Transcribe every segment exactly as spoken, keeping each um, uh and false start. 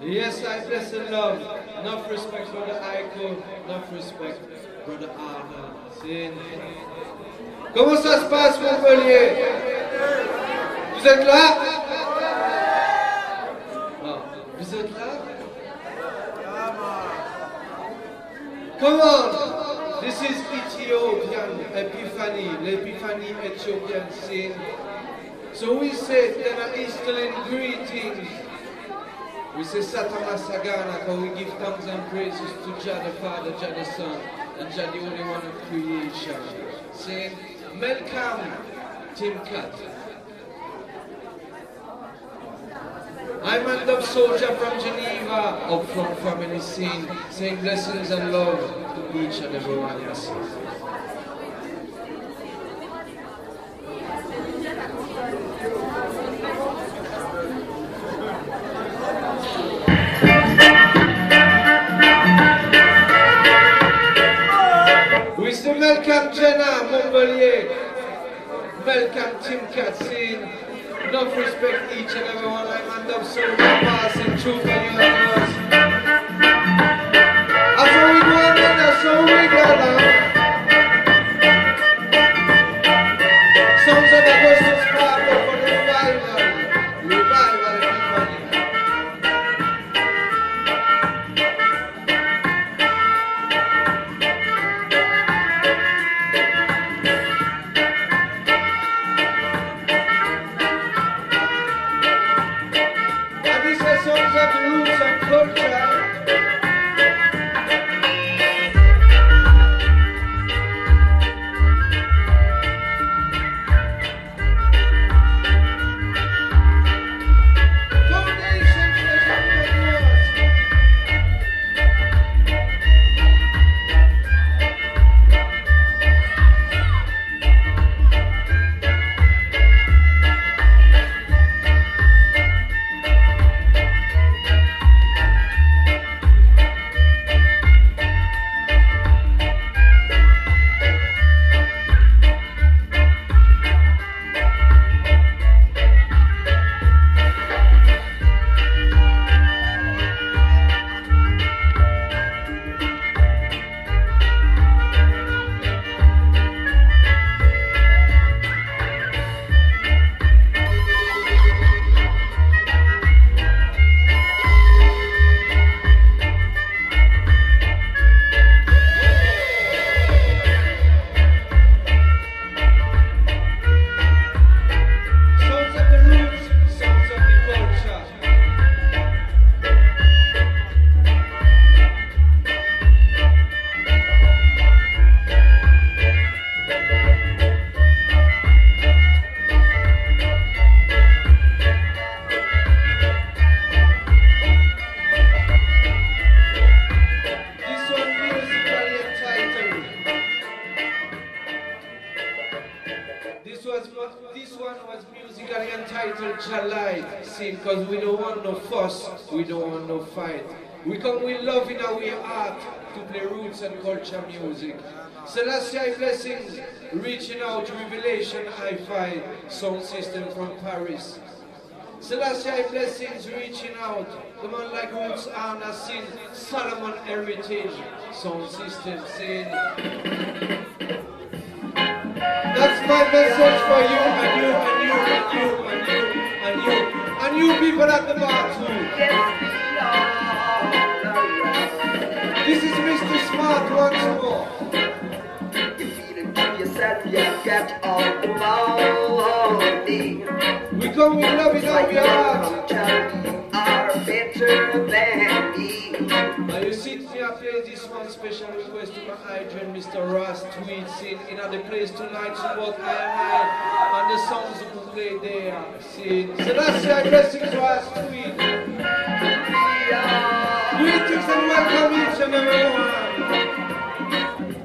Yes, I bless and love. Enough respect for the Aiko, enough respect, Brother Arnold. Sin. Comment ça se passe, Montpellier? Vous êtes là? Non. Vous êtes là? Come on! This is Ethiopian Epiphany, l'Epiphany Ethiopian sin. So we say then an Easterling greetings. We say Satama Sagana, because we give thanks and praises to Jah the Father, Jah the Son, and Jah the only one of creation. Saying, Welcome, Tim Cat. I'm a dub soldier from Geneva, up from family scene, saying blessings and love to each and every one you see. We say welcome Jenna, Montpellier, welcome Tim Cat scene. Enough respect each and every one. I'm and up so passing through for you and us. That's how we go on, man. That's how we go now. Sounds of Augustus Parker for the revival. Revival, everybody. Songs of the roots and culture. This one was musically entitled Jalite, see, because we don't want no fuss, we don't want no fight. We come with love in our heart to play roots and culture music. Celestial blessings, reaching out to Revelation Hi-Fi sound system from Paris. Celestial blessings, reaching out, the man like Roots Anna Sin, Solomon Heritage sound system, saying, that's my message for you and you and you and you and you and you and you people at the bar too. This is Mister Smart once more. You feel it to yourself, you got all the money. We come with love in our heart. Are better than me. Now you see me, I play this one special request to my Adrian, Mister Ross Tweets in another place tonight, support I and I and the songs who play there. See, so that's your blessings, Ross Tweet. Greetings and welcome each and every one.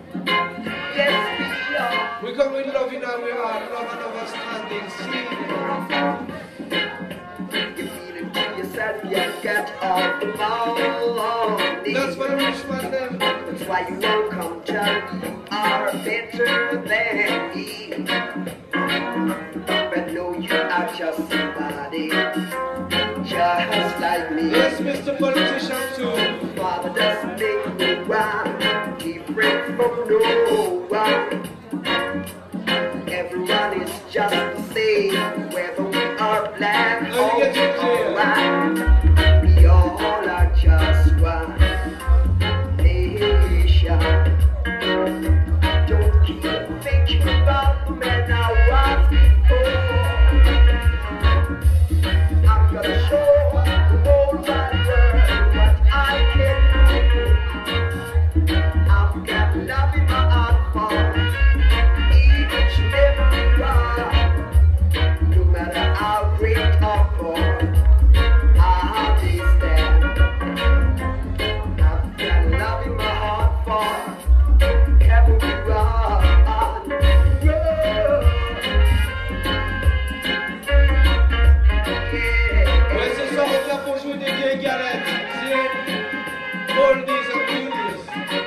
Yes, we come with love in our heart, love and understanding. See. You got all the money. That's what a rich man them. That's why you won't come to you are better than me. But no, you are just somebody, just like me. Yes, Mister Mister Politician too. Father doesn't make me wild, different from no one. Everyone is just the same, whether we are black or white. We all are just one nation. Don't keep thinking about the man I was before. I'm gonna show the whole wide world what I can do. I've got love in my heart for each and every one. No matter how great or poor, I'll be there. I've got love in my heart for everyone. Ouais, ce soir on est là pour jouer des vieilles galettes. C'est oldies and goodies.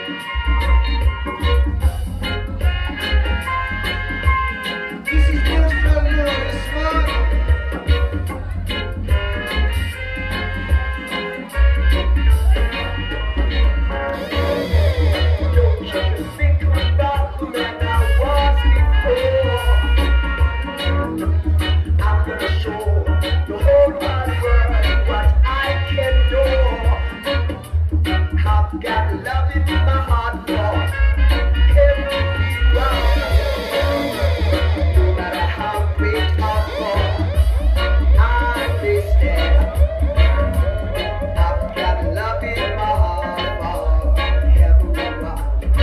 This is Bruce Feldman on the Smart. Don't you think about the man I was before. I'm gonna show the whole wide world what I can do. I've got love in my heart for everyone. No matter how great or poor, I'll be there. I've got love in my heart for everyone.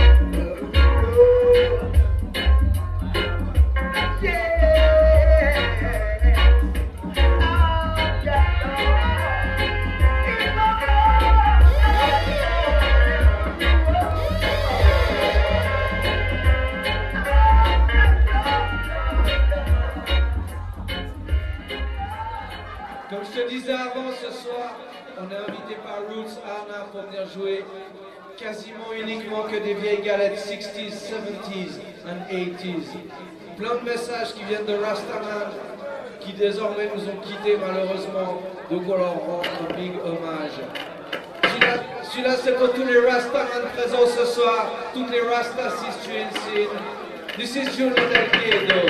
Comme je te disais avant, ce soir, on est invité par Roots Arna pour venir jouer quasiment uniquement que des vieilles galettes sixties, seventies and eighties. Plein de messages qui viennent de Rastaman, qui désormais nous ont quittés malheureusement, donc on leur rend un big hommage. Celui-là, celui-là c'est pour tous les Rastaman présents ce soir, toutes les Rastas situées ici. This is Juno Del Quiedo.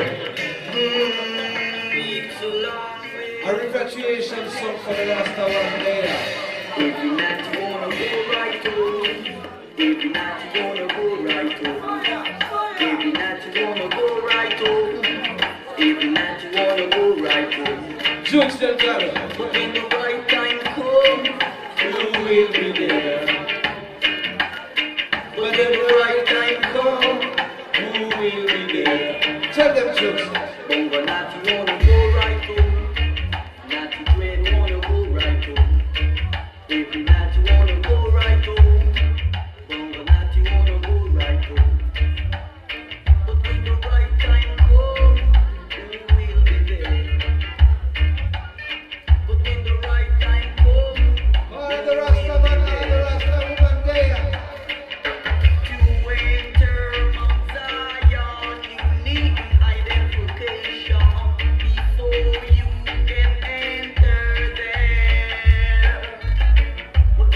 A repatriation song for the Rasta one day. Every night you wanna go right home. Every night you wanna go right home. Every night you wanna go right home. Every night you wanna go right home. Jokes Del Jaro. But when the right time comes, You will be there. but when the right time comes, Who will be there? Tell them jokes. over night you wanna go right home. Night you dread wanna go right home. Every night you wanna go right home. Over night you wanna go right home. But when the right time comes, who will be there? But when the right time comes, All the Rastaman, all the Rasta woman there. to enter Mount Zion, you need identification before you can enter there. But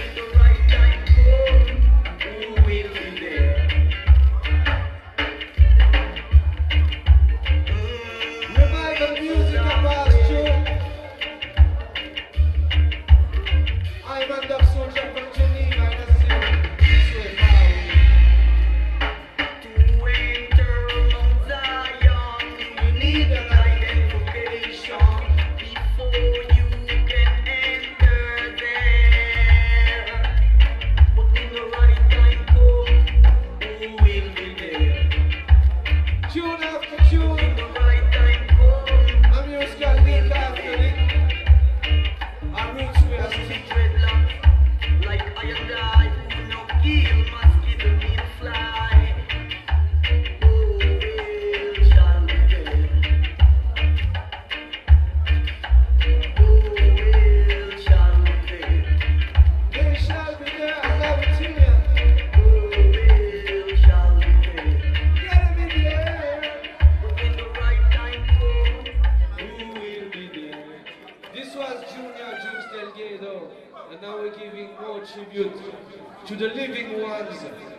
giving more tribute to the living ones.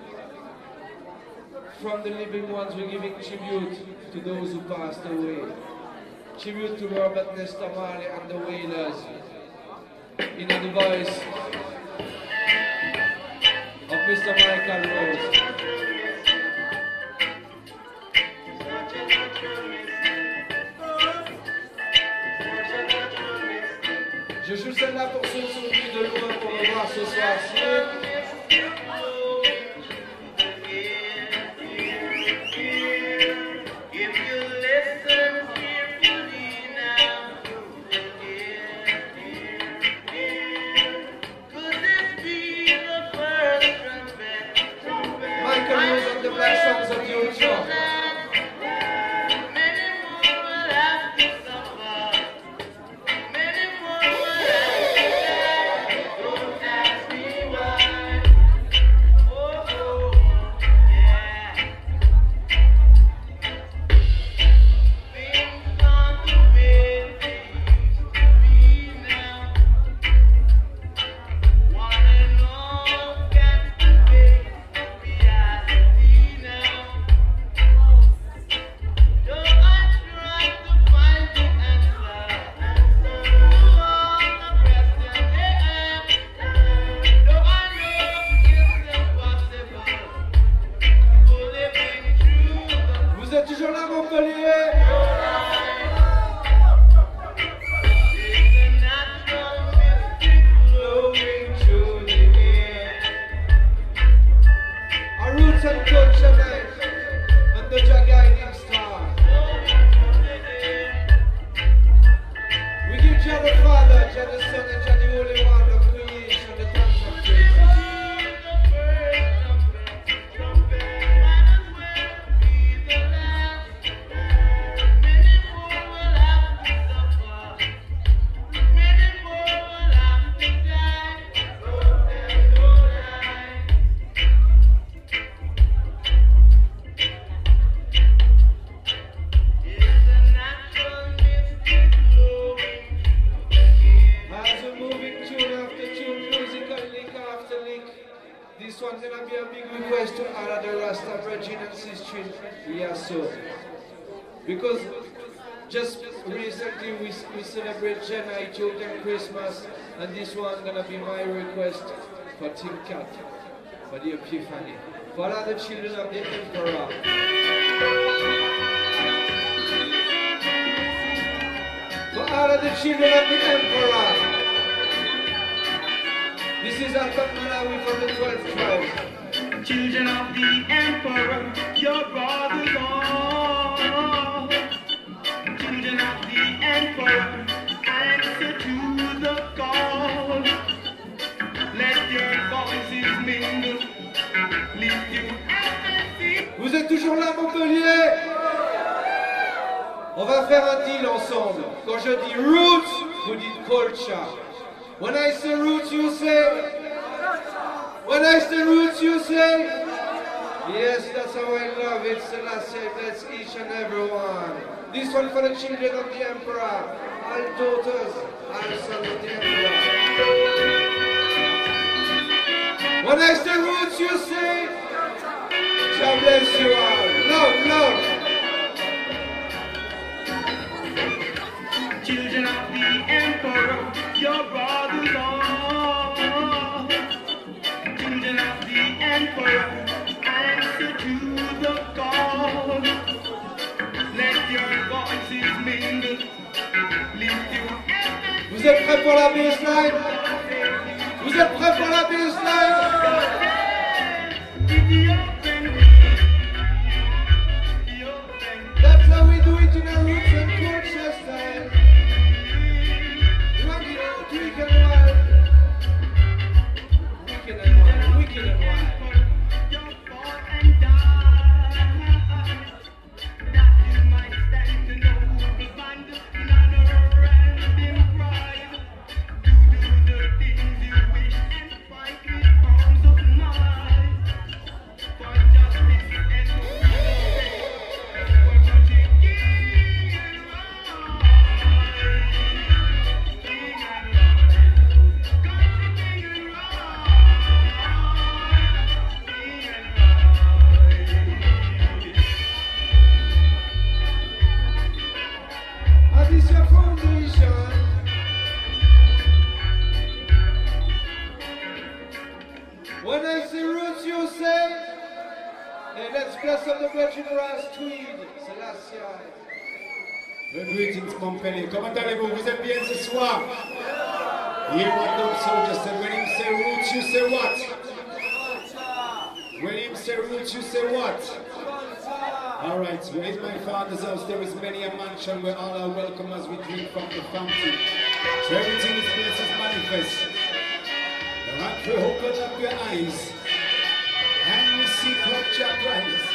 From the living ones, we're giving tribute to those who passed away. Tribute to Robert Nesta Marley and the Wailers. In the voice of Mister Michael Rose. Je joue celle-là pour ceux qui sont venus de loin pour me voir ce soir-ci. Michael Rose and the Black Songs of the Old Shore. Because just recently we, we celebrate Jenna Ethiopian Christmas, and this one gonna be my request for Tim Cat, for the Epiphany, for all the children of the Emperor. For all of the children of the Emperor. This is Alpha Malawi from the twelfth tribe. Children of the Emperor, your brothers all. Children of the Emperor, answer to the call. Let your voices mingle, lift you up. Vous êtes toujours là, Montpellier? On va faire un deal ensemble. Quand je dis roots, vous dites culture. When I say roots, you say. When I say roots, you say. Yes, that's how I love it. Selassie, bless each and every one. This one for the children of the Emperor, all daughters, all sons of the Emperor. When I say roots, you say. God bless you all. Love, love. Children of the Emperor, your brothers all. Children of the Emperor, answer to the call. Let your voices mingle, lift you up. Vous êtes prêts pour la baseline? Vous êtes prêts pour la baseline? That's how we do it in a roots and culture style. Rock it out, wicked and wild. Wicked and wild, wicked and wild. Fight When I say roots, you say. Hey, let's bless up the Virgin Ras Tweed. Selassie. Good greetings, Montpellier. Comment allez-vous? Vous êtes bien ce soir? Hear what Dub Soldier said. When him say roots, you say what? When him say roots, you say what? Alright, where is my father's house? There is many a mansion where all are welcome as we drink from the fountain. So everything is place is manifest. You have to open up your eyes and you see what your prize.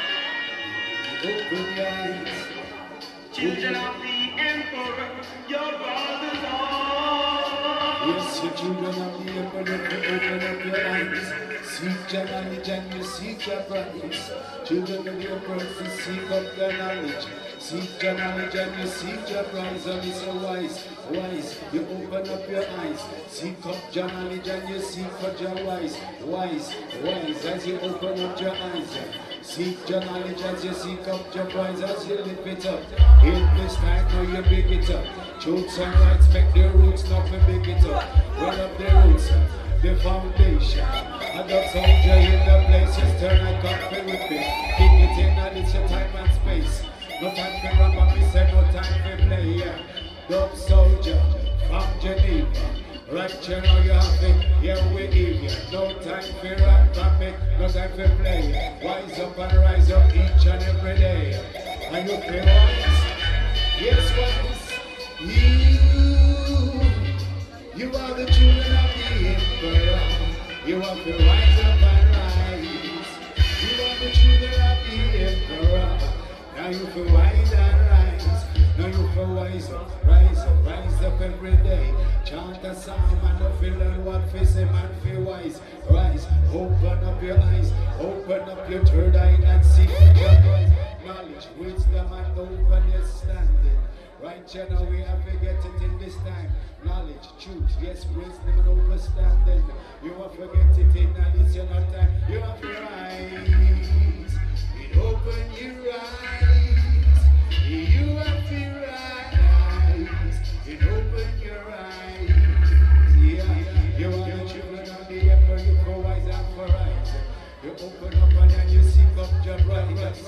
Open your eyes. Children of the Emperor, your brothers are. Yes, your children of the Emperor, open up your eyes. Seek your knowledge and you seek your prize. Children of the Emperor, seek up their knowledge. Seek your knowledge and you seek your prize. And it's so wise, wise, you open up your eyes. Seek up your knowledge and you seek for your wise. Wise, wise, as you open up your eyes. Seek your knowledge as you seek up your prize, as you lift it up. In this time now you big it up. Truths and rights make the roots, not for big it up. Well up the roots, the foundation. A Dub Soldier in the place, just turn a coffee with me. Kick it in and it's your time and space. No time for rap, me say no time for play, yeah. Dub Soldier from Geneva. Right, you know you have it, yeah, we give you. No time for rap from me, no time for play. Wise up and rise up each and every day. And you feel wise? Yes, wise. You, you are the children of the Emperor. You have to rise up and rise. You are the children of the Emperor. Now you feel rise and rise. Now you feel wise up, rise up, rise up every day. Chant a psalm and you feel learn what face a man feel wise. Rise, open up your eyes, open up your third eye and see your voice. Knowledge, wisdom and understanding. Right, you know we have to get it in this time. Knowledge, truth, yes, wisdom and understanding. You have to get it in and it's your time. You have to rise, it open your eyes. You have to rise, it open your eyes. Yeah, you are the children of the Emperor, you go wise and for rise. You open up and then you seek up your brightness.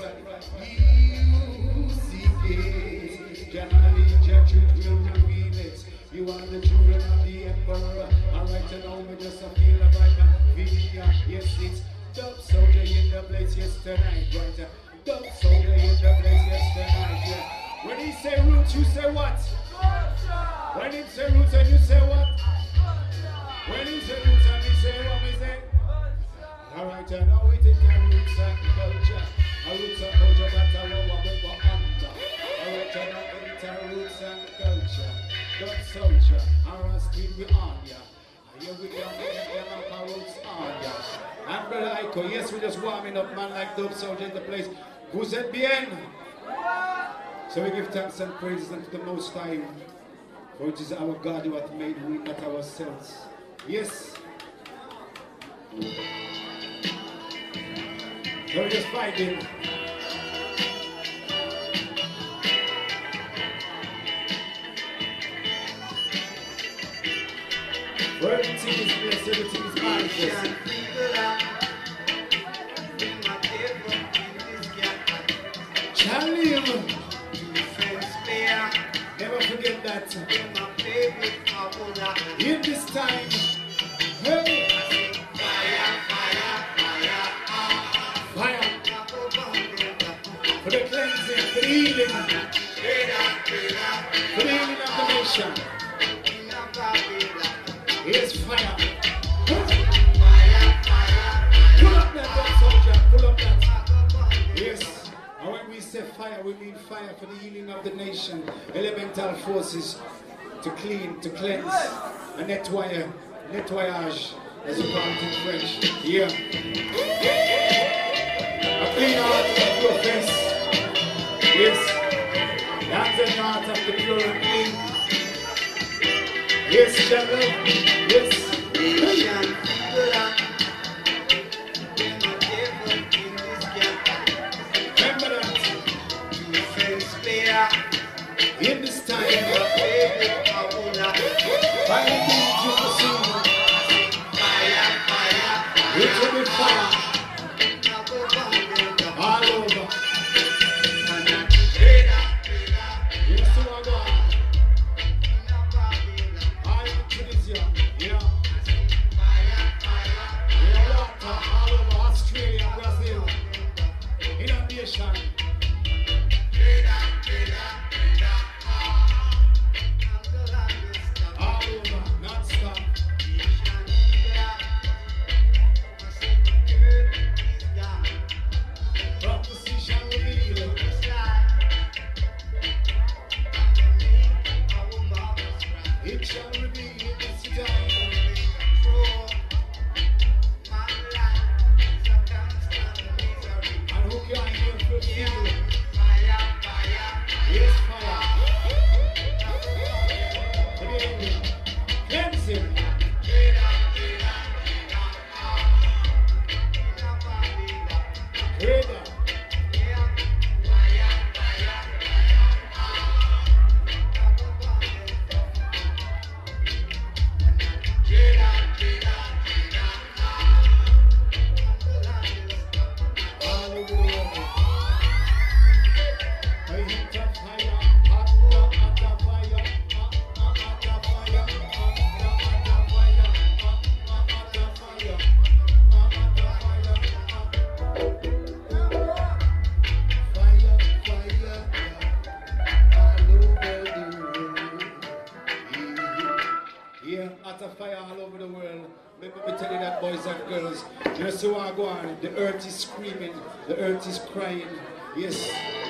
You seek it, your knowledge, your truth will reveal it. You are the children of the Emperor. Alright, you know me just a feel of right now. Video, yes, it's Dub Soldier in the place, yes, tonight, right? Dub Soldier in the place, yes, tonight, yeah. When he say roots, you say what? When he say roots and you say what? When he say roots and he say what we say? Alright, I know it is a roots and culture. A roots and culture, that's a what we go under. Alright, I know it's a roots and culture. Dub Soldier, our street we on ya. Here we go, we have our roots on ya. And Brother Iko, yes, we're just warming up, man, like Dub Soldier in the place. Vous êtes bien? So we give thanks and praises unto the Most High, for it is our God who hath made, we not ourselves. Yes. So we just fighting. For everything is blessed, everything is manifest. Charlie, never forget that. In this time, hey, fire, fire, fire, for the cleansing, for the healing, for the healing of the nation. Here's fire. Pull up that, Dub Soldier. Pull up that. Yes. And when we say fire, we mean fire for the healing of the nation. Elemental forces to clean, to cleanse, a nettoyer, nettoyage, as you call it in French. Yeah. A clean heart of your face. Yes. The hands and heart of the pure and clean. Yes, General. Yes. Nation. Remember that. In this time, I need you to sing. Fire, fire, fire. tell you that, boys and girls. You see what I go on? The earth is screaming, the earth is crying. Yes.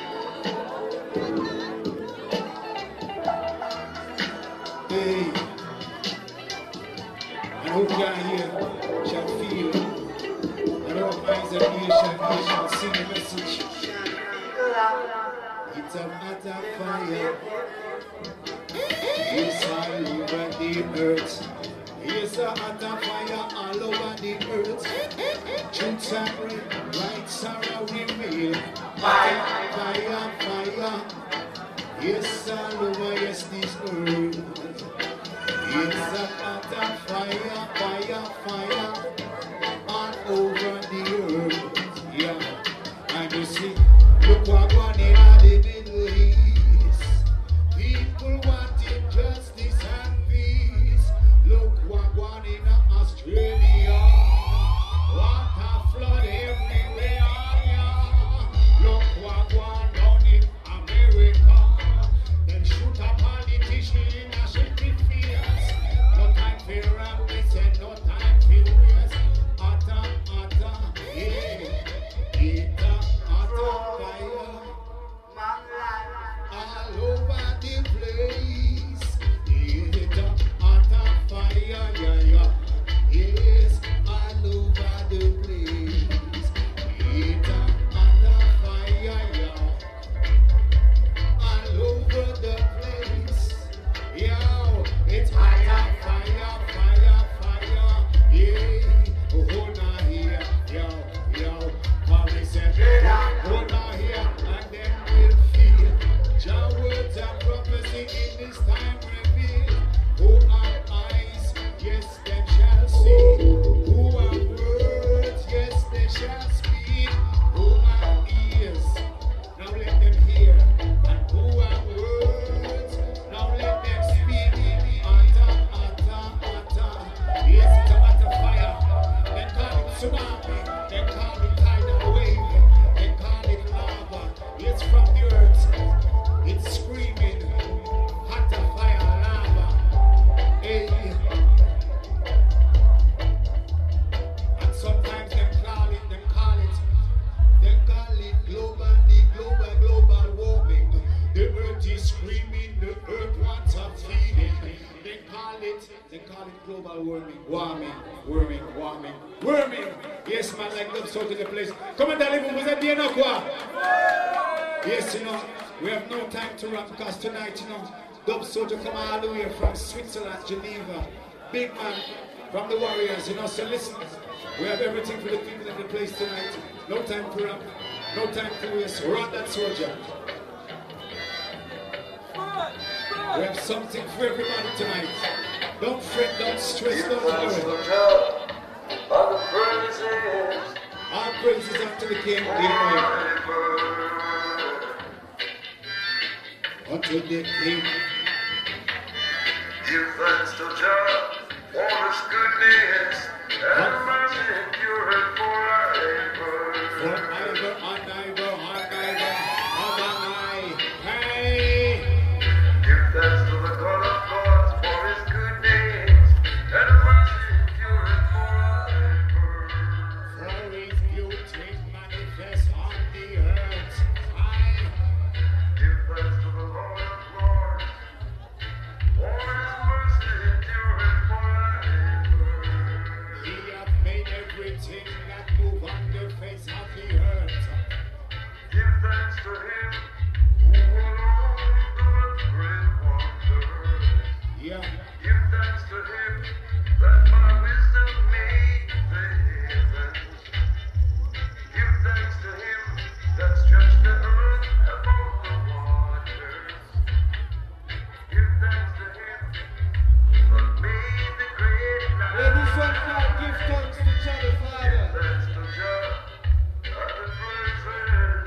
Hey. And who can hear shall feel. And our minds and ears shall hear shall sing the message. It's a matter of fire. It's all over the earth. It's a matter of fire all over the earth. Truths are real, rights are real. Fire, fire, fire. Yes, all over, yes, this earth. It's a matter of fire, fire, fire. All over the earth. Yeah. And you see, look what going in the Middle East. People wanting justice and peace. Look what going in Australia. Water flood everywhere. Look what going on in America. Then shoot a politician in a shitty face. No time for rapists and no time for waste. Atta, atta, yeah. Atta, atta, fire. All over the place. Atta, atta, fire, yeah, yeah. Yes, all over the place. Atta, atta, fire, yeah. All over the place. Yo, it's fire, fire, fire, fire. Yeah, oh, now here, yo, yo. Mommy said, hold on here, and then we'll feel. Jah words are prophecy in this time reveal. Who have eyes, yes, they shall see. Who have words, yes, they shall speak. Who have ears, now let them hear. And who have words, now let them speak. Atta, atta, atta. Yes, it's a matter of fire. They call it tsunami. They call it tidal wave. They call it lava. It's from the earth. It's screaming. Hot of fire, lava. Hey. And sometimes they call it, they call it, they call it global, the global, global warming. The earth is screaming, the earth wants a feeding. They call it, they call it global warming, warming, warming, warming, warming. Yes, man, like love so to the place. Come on, darling, was that the enough? Yes, you know, we have no time to rap because tonight, you know, Dub Soldier come all the way from Switzerland, Geneva. Big man from the Warriors, you know, so listen. We have everything for the people in the place tonight. No time to rap, no time to waste. Run that soldier. We have something for everybody tonight. Don't fret, don't stress, don't worry. All praises unto the King. Amen. Unto the King. Give thanks to Jah for His goodness and mercy endureth forever. Forever and ever and ever and ever. Hey! Give thanks to the God of gods for His goodness and mercy endureth forever. For His beauty manifest on the earth. Aye. Give thanks to the Lord of lords for His mercy endureth forever. He hath made everything that move on the face of the earth. Give thanks to Him who alone doeth great wonders. Yeah. Give thanks to Him that by wisdom made the heavens. Give thanks to Him that stretched the earth above the waters. Give thanks to Him that made the great light. Let this one called Give Thanks to Jah the Father. Give thanks to Jah and the praises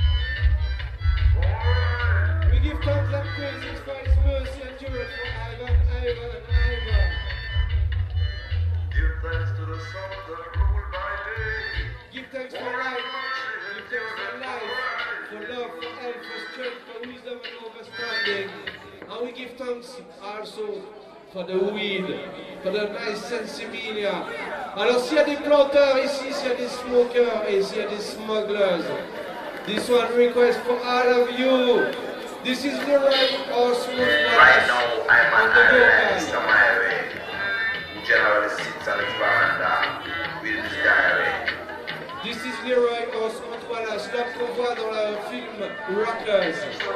forever. We give thanks and praises for His mercy and endureth forever and ever and ever. Give thanks to the sun that ruled by day. Give thanks for life. Give thanks for life, for love, for health, for strength, for wisdom and understanding. And we give thanks also for the weed. for the nice sensibilia. Alors s'il y a des planteurs ici, s'il y a des smokers et s'il y a des smugglers, this one request for all of you. This is the right or smooth Right now, I'm on an the go, analyst guys. on my way, who generally sits on his veranda with his diary. This is Leroy Osmond Wallace, l'homme qu'on voit dans le film Rockers.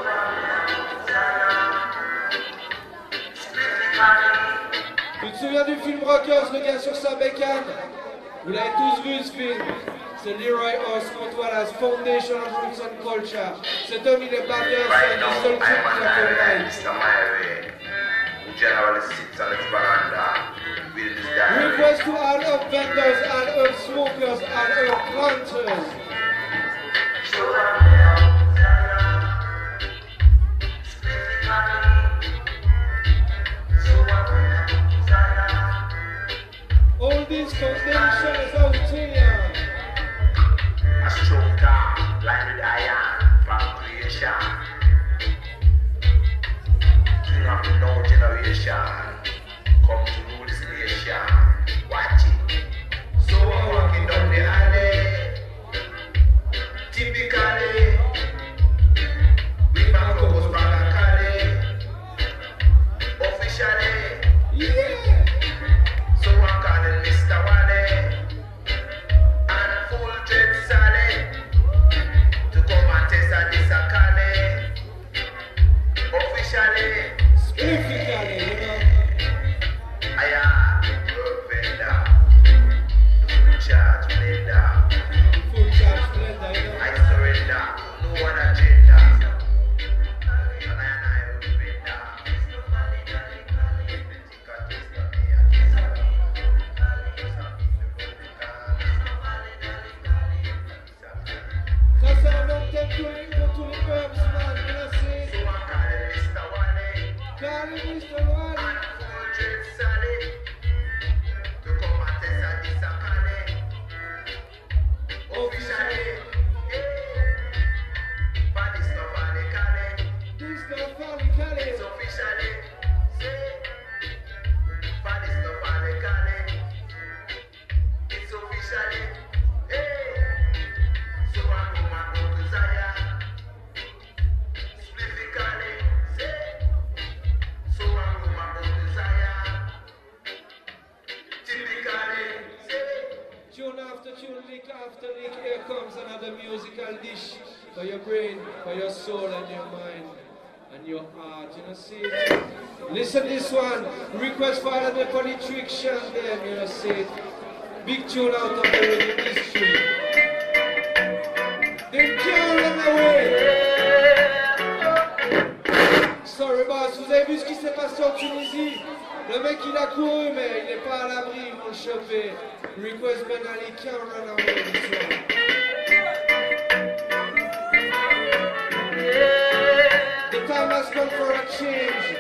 Tu te souviens du film Rockers, le gars sur sa bécane? Vous l'avez tous vu ce film? C'est Leroy Osmond Wallace, Foundation of Roots and Culture. Cet homme, il est batteur, c'est Right un now, des seuls I'm types qui an a fait le analyst on my way, who generally sits on his veranda with his diary. Request to all of vendors, all of smokers, all of planters. All these foundations out here. A stroke car, lined with iron from creation. King of the no generation, come to rule this nation. Watch it. So I'm walking down the alley, typically, with my clothes from a Cali, officially. Yeah! So I'm calling Mister Wally and full dread Sally to come and test a disacale officially. Specifically, you know. I am road vendor, full charge blender. Full charge blender, you know. I surrender, no one agenda. And I am I road vendor. Think I taste of me and this other. Ça, c'est un long thème pour les- pour tous les peuples, man, menacés. So I'm calling Mister Wally Carly, mister Wally. and full dread Sally to come and test a disacale officially. For this stuff and they call it. This guy, Carly, Carly. It's officially. Say, for this stuff and they call it. It's officially. Hey. So I come and go to Zion. Specifically. Say. So I come and go to Zion. Typically. Say. Tune after tune, lick after lick, here comes another musical dish for your brain, for your soul and your mind and your heart. You know, see it? Listen this one. Request for all of the politicians them, you know, see it? Big tune out of the rhythm history. They can't run away. Sorry boss, vous avez vu ce qui s'est passé en Tunisie? Le mec il a couru mais il n'est pas à l'abri, ils vont le choper. Request Ben Ali can't run away this one. The time has come for a change.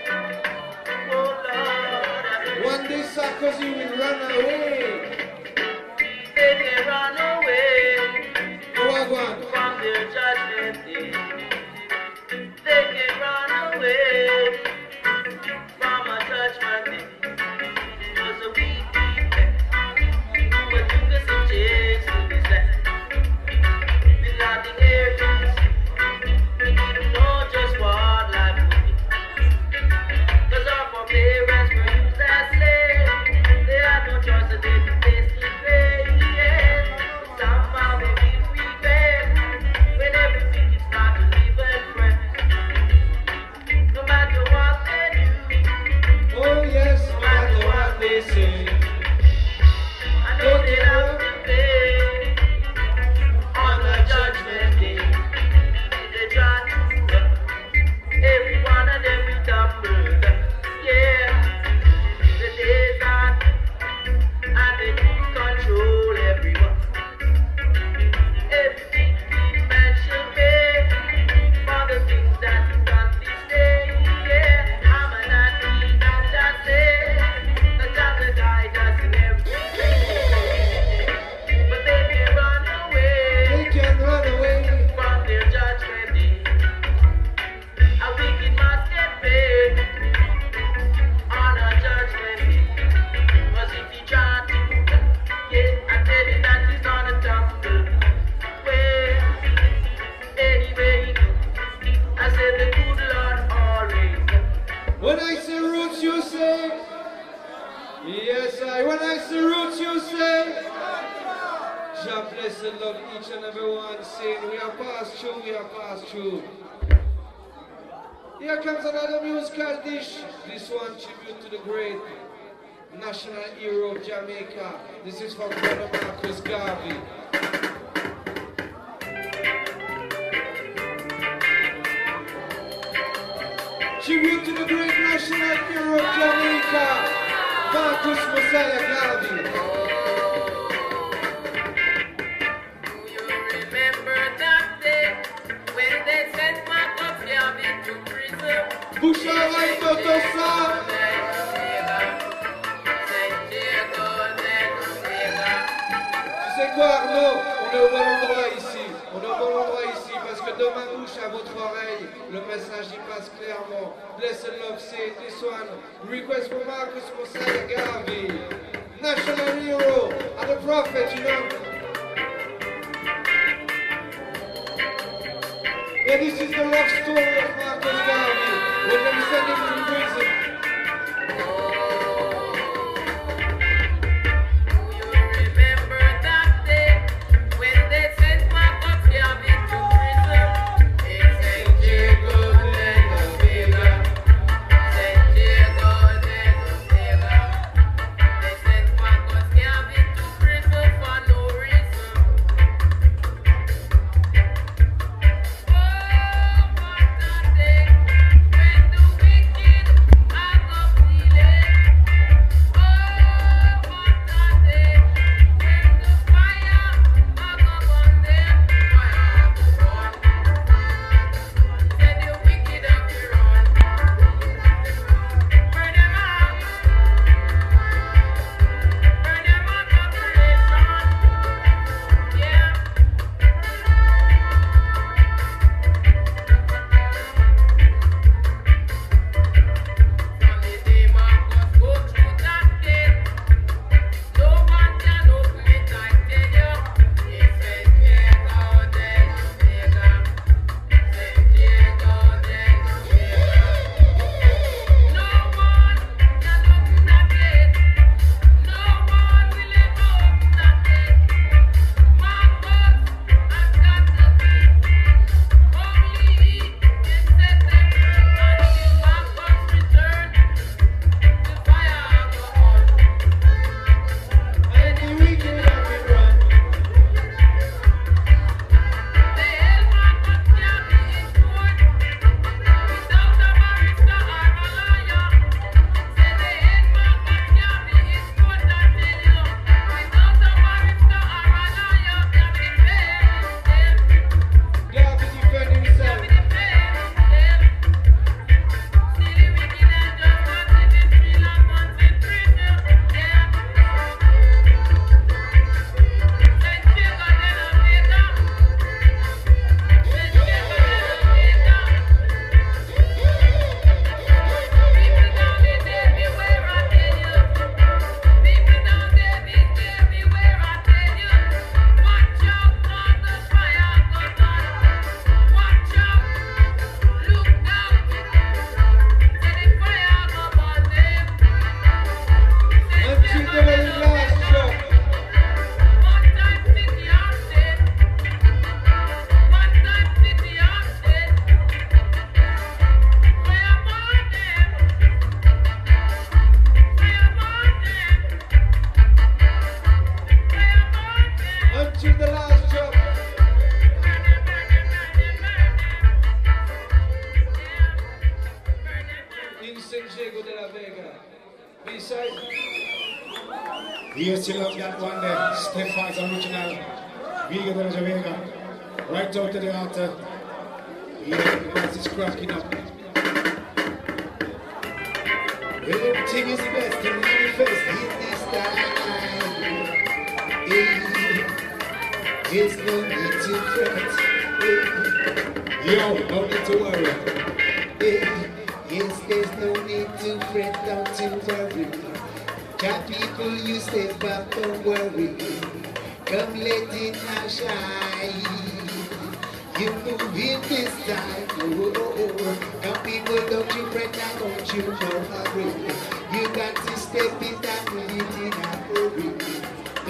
One day Sarkozy will run away. They can run away Wagwan. from their judgment day. They can run away from a judgment day. Because we people who are doing some change to be set. We got the areas. We know just what life will be. Because our parents were used as slaves. They had no choice, so they say? God bless and love each and every one, saying we are passed through, we are passed through. Here comes another musical dish. This one tribute to the great national hero of Jamaica. This is from Brother Marcus Garvey. Tribute to the great national hero of Jamaica, Marcus Messiah Garvey. Bouchard et Totosa. Tu sais quoi Arnaud? On est au bon endroit ici. On est au bon endroit ici parce que demain bouche à votre oreille. Le message y passe clairement. Bless and love, say this one. Request for Marcus Messiah Garvey. National hero and a prophet, you know. Yeah, this is the love story of Marcus Garvey when they sent him to prison. Do you remember that day when they sent Marcus Garvey to prison? In Saint Diego de la Vega, Saint Diego de la Vega. They sent Marcus Garvey to prison for no reason. Yes, you love that one there. Stefan's original. Vega de la Jamaica. Right out to the altar. Yeah, because it's cracking up. Well, everything is best to manifest in this time. Hey, there's no need to fret. Hey, yo, no need to worry. Hey, yes, there's no need to fret, don't you worry. Got people, you step up, don't worry. Come let it now shine. You move in this time. Oh, oh, oh. Come people, don't you fret, now don't you know hurry. You got to step it and move it in a hurry.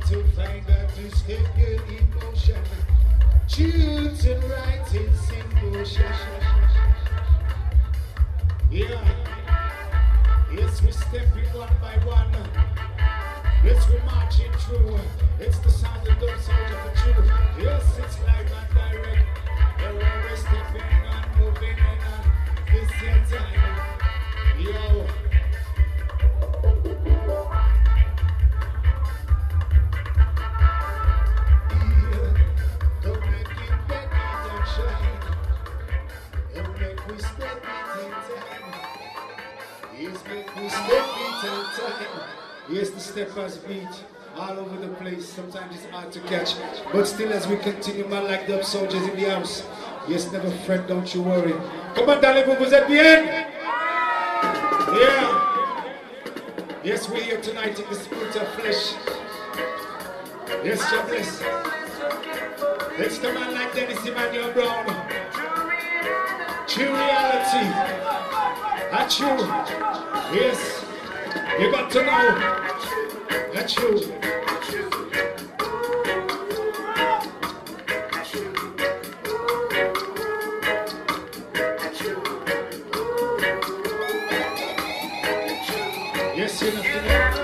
to find, got to step your emotion. Choose and right is in motion. Yeah. Yes, we stepping one by one. Yes, we're marching through. It's the sound of Dub Soldier for true. Yes, it's live and direct. Yeah, we're stepping and moving in this your time. Yo. Yeah. Don't make it beg it and shine. Don't make we step it in time. Yes, make we step it in time. Yes, the steppers beat all over the place. Sometimes it's hard to catch. But still, as we continue, man, like Dub Soldiers in the house. Yes, never fret, don't you worry. Come on, darling, vous êtes bien? Yeah. Yes, we're here tonight in the spirit of flesh. Yes, God bless. Let's come on like Dennis Emmanuel Brown. True reality. That's true. Yes. You got to know. That's true. Yes, you have to know.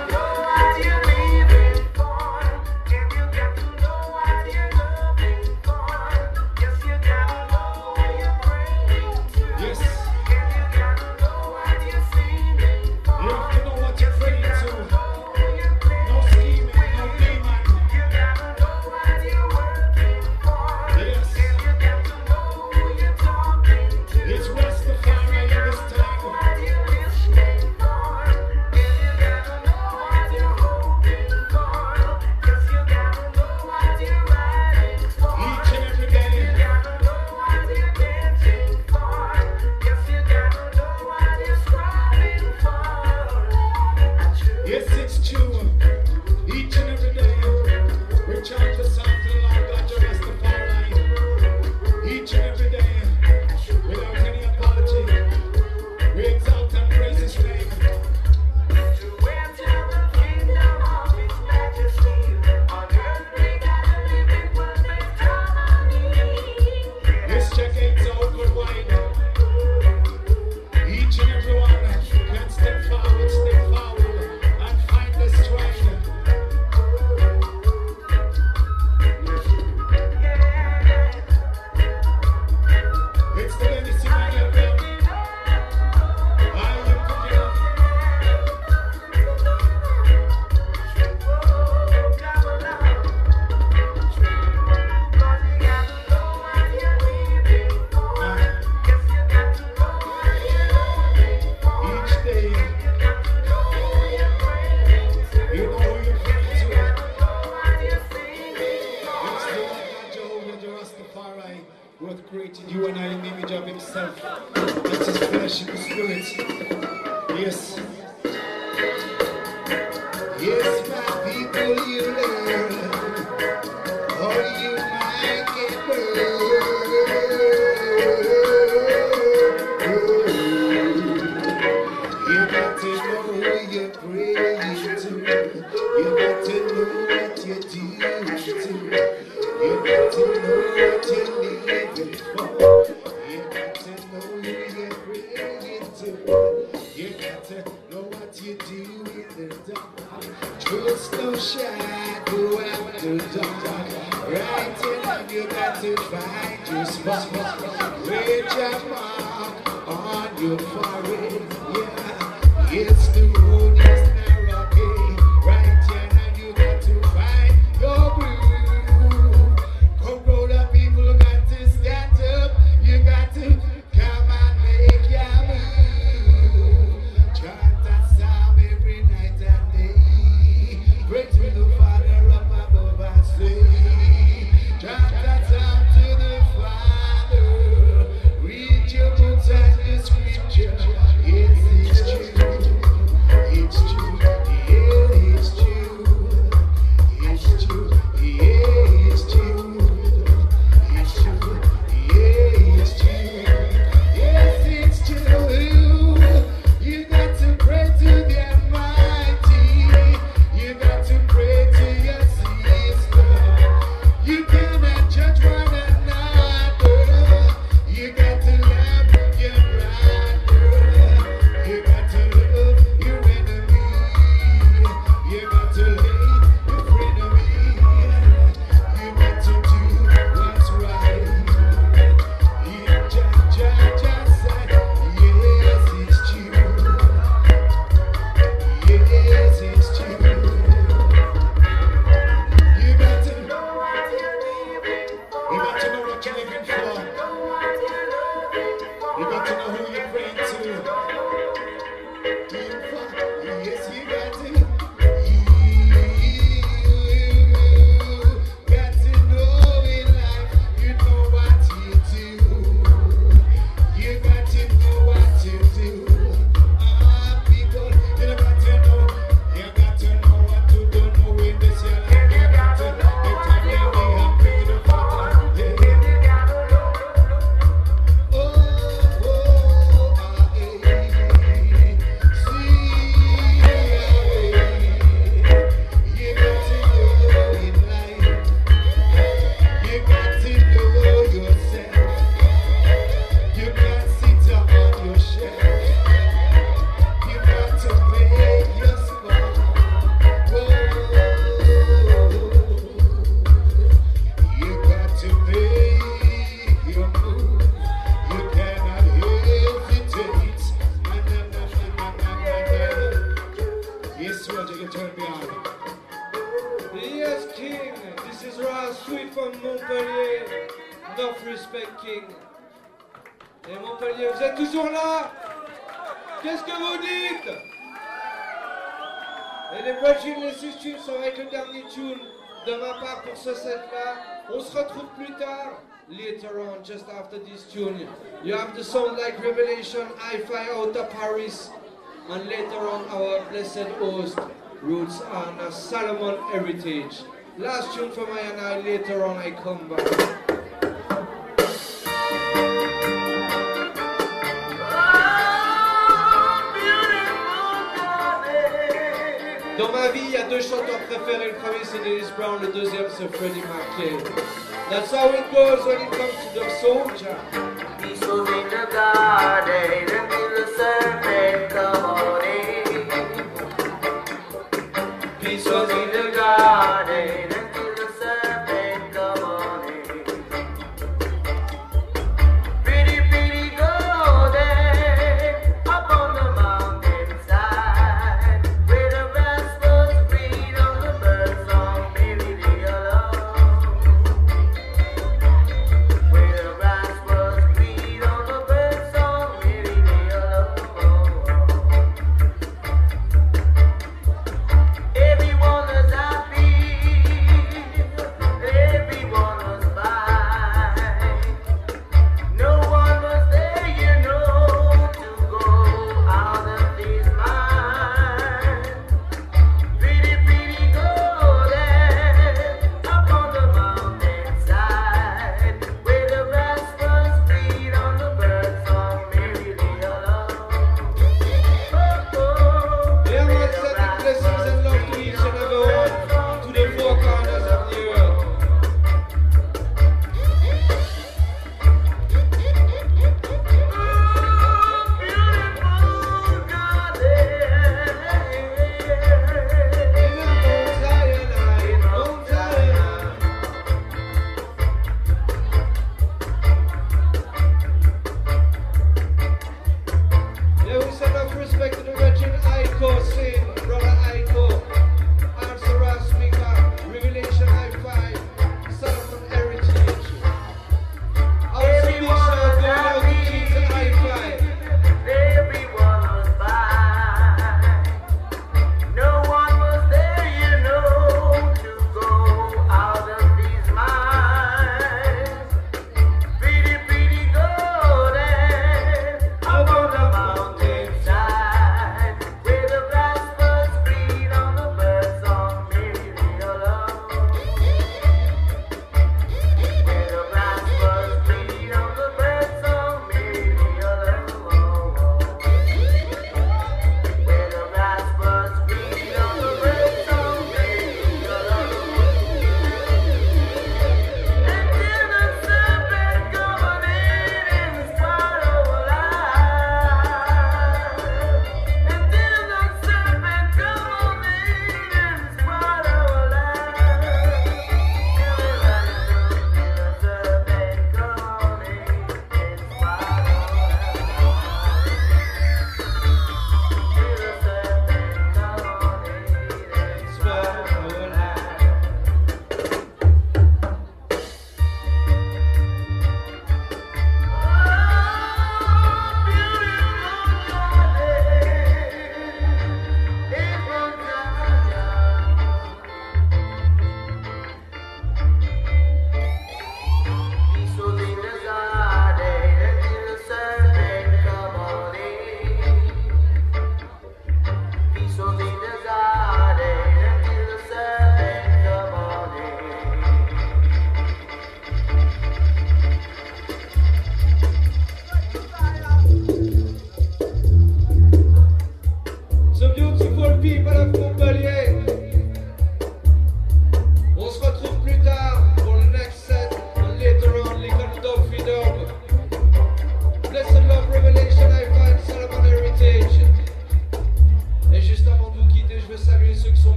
This road you can turn me on. Yes, King. This is Ra Sweet from Montpellier. Enough respect, King. Et Montpellier, vous êtes toujours là? Qu'est-ce que vous dites? Et les Virgin, les six tunes sont avec le dernier tune de ma part pour ce set-là. On se retrouve plus tard. Later on, just after this tune, you have the song like Revelation, I Fly Out of Paris. And later on, our blessed host, Roots and Salomon Heritage. Last tune from I and I, later on I come back. Dans ma vie, il y a deux chanteurs préférés. Le premier, c'est Dennis Brown. Le deuxième, c'est Freddie Mercury. That's how it goes when it comes to the soldier. Peace was in the garden until the serpent come on in. Peace was in